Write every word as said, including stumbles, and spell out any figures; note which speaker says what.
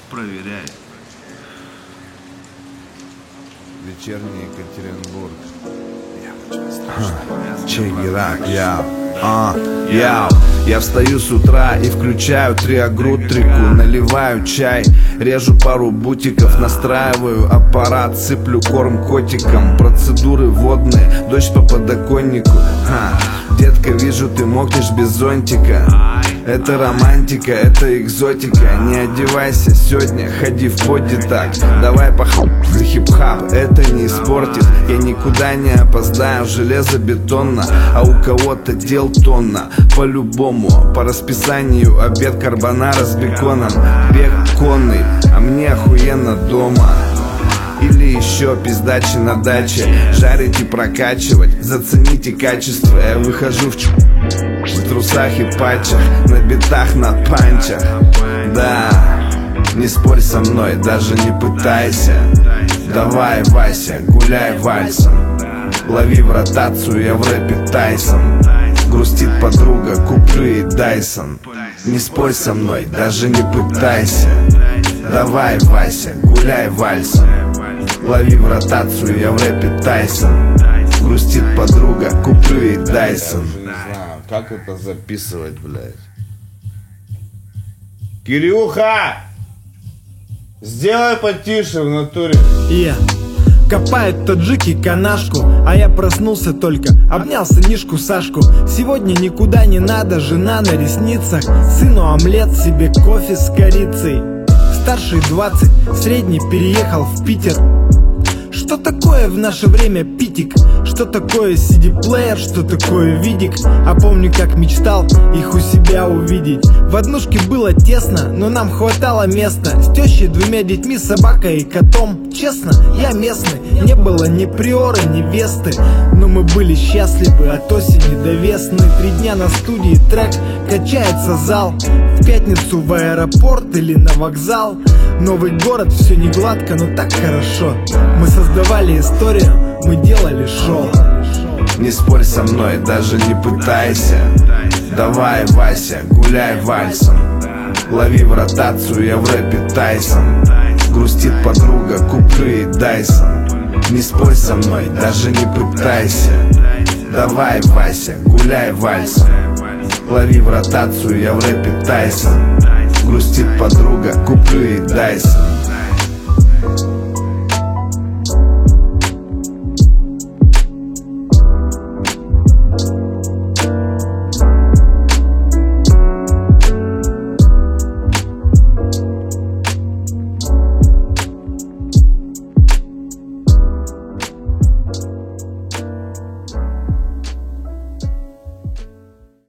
Speaker 1: Проверяй.
Speaker 2: Вечерний Екатеринбург. Check it out, я, а, я, я встаю с утра и включаю триагрутрику. Наливаю чай, режу пару бутиков, настраиваю аппарат, сыплю корм котикам. Процедуры водные, дождь по подоконнику. Ха, детка, вижу, ты мокнешь без зонтика. Это романтика, это экзотика. Не одевайся сегодня, ходи в поди так. Давай похуй за хип-хап, это не испортит. Я никуда не опоздаю, железобетонно. А у кого-то дел тонна. По-любому, по расписанию обед карбонара с беконом. Бег конный, а мне охуенно дома. Или еще пиздачи на даче. Жарить и прокачивать, зацените качество. Я выхожу в ч... в трусах и патчах, на битах, на панчах. Да, не спорь со мной, даже не пытайся. Давай, Вася, гуляй вальсом. Лови в ротацию, я в рэпе Тайсон. Грустит подруга, куплю ей Дайсон. Не спорь со мной, даже не пытайся. Давай, Вася, гуляй вальсом. Лови в ротацию, я в рэпе Тайсон. Грустит подруга, куплю ей Дайсон. Не знаю, как это записывать, блядь. Кирюха! Сделай потише в натуре.
Speaker 3: Yeah. Копают таджики канашку, а я проснулся только, обнял сынишку Сашку. Сегодня никуда не надо, жена на ресницах. Сыну омлет, себе кофе с корицей. Старший двадцать, средний переехал в Питер. Что такое в наше время питик? Что такое си ди-плеер? Что такое видик? А помню, как мечтал их у себя увидеть. В однушке было тесно, но нам хватало места. С тещей, двумя детьми, собакой и котом. Честно, я местный, не было ни приоры, ни весты. Но мы были счастливы от осени до весны. Три дня на студии, трек, качается зал. В пятницу в аэропорт или на вокзал. Новый город, все не гладко, но так хорошо. Мы создавали историю, мы делали шоу.
Speaker 2: Не спорь со мной, даже не пытайся. Давай, Вася, гуляй вальсом. Лови в ротацию, я в рэпе Тайсон. Грустит подруга, куплю ей Дайсон. Не спорь со мной, даже не пытайся. Давай, Вася, гуляй вальсом. Лови в ротацию, я в рэпе Тайсон. Грустит подруга, куплю ей Дайсон.